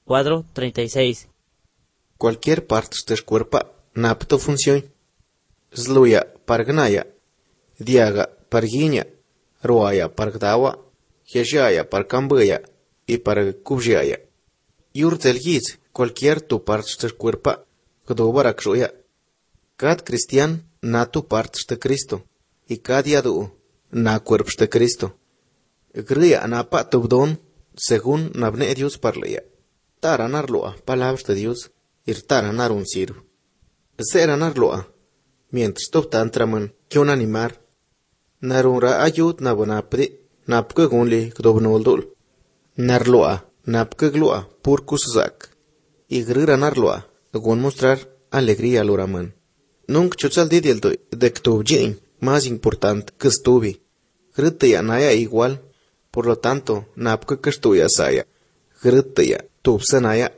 Cuadro 36. Cualquier parte del cuerpo napto función. Zluya pargnaya, diaga pargiña, ruaya pargdawa, jejaya parcambaya y parcubjaya. Yurtelgiz cualquier tu parte del cuerpo, gdobarakruya. Cada cristian na tu parte de Cristo, y cada yadu na cuerpo de Cristo. Gria anapa tubdon, según nabne Dios parleya. Taranarloa, palabras de Dios, irtaranar un sirvo. Seranarloa, mientras toptan traman, que un animar. Narunra ayud nabonapri, napkegunli gdobnoldul. Narloa, napkegloa, purkuszak. Y griranarloa, gon mostrar alegría al oraman. Nunc chuchal didieldo de ktubjin, más importante que estuvi. Gritaya naya igual, por lo tanto, napke que estuya saya. Gritaya, tubsanaya